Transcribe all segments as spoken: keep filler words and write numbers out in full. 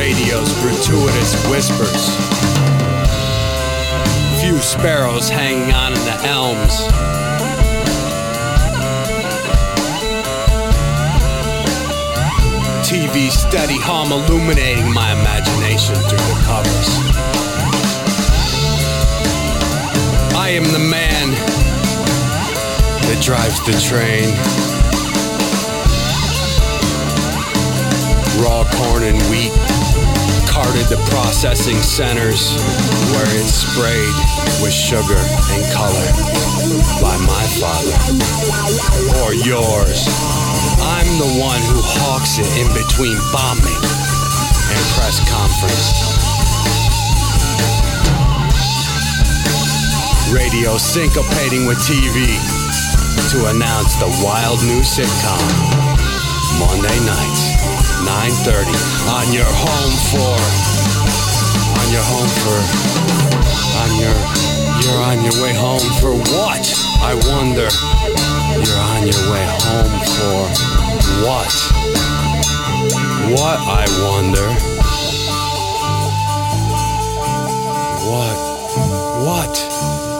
radio's gratuitous whispers. Few sparrows hanging on in the elms. T V steady hum illuminating my imagination through the covers. I am the man that drives the train. Raw corn and wheat carted to processing centers where it's sprayed with sugar and color by my father or yours. I'm the one who hawks it in between bombing and press conference. Radio syncopating with T V to announce the wild new sitcom. Monday nights, nine thirty, on your home for, on your home for, on your, you're on your way home for what? I wonder, you're on your way home for what? What, I wonder? What? What?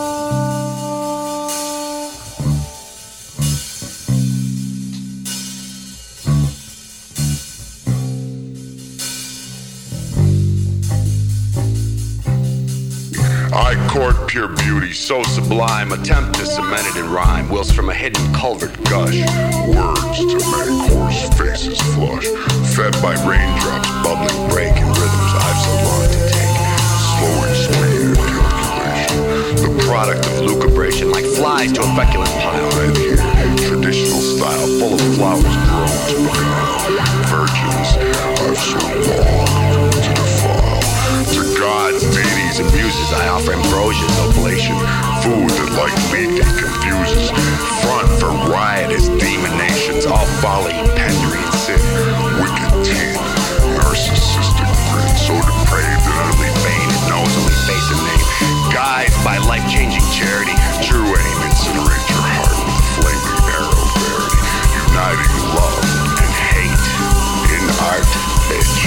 I court pure beauty, so sublime, attempt to cement it in rhyme, whilst from a hidden culvert gush words to make horse faces flush, fed by raindrops, bubbling break in rhythms I've so longed to take, slow and sweet calculation, the product of lucubration, like flies to a feculent pile. Right here, traditional style, full of flowers grown to beguile, virgins I've so longed to defile. To gods, deities, and muses I offer ambrosia's oblation, food that like meat it confuses, front for riotous demon nations, all folly, penury, and sin, wicked teeth, narcissistic grin, so depraved that utterly vain it knows only face and name, guided by life-changing charity, true aim, incinerate your heart with flaming arrow verity, uniting love and hate in art, bitch.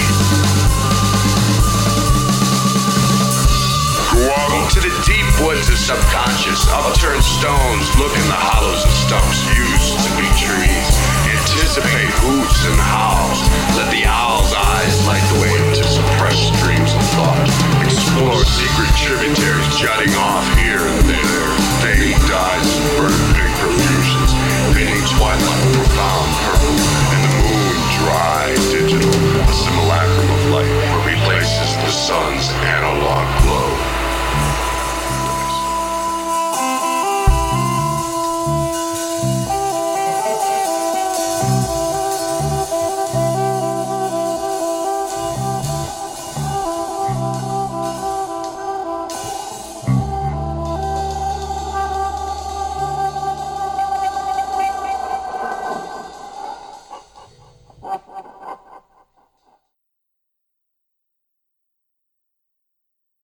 To the deep woods of subconscious, upturned stones, look in the hollows of stumps used to be trees. Anticipate hoots and howls, let the owl's eyes light the way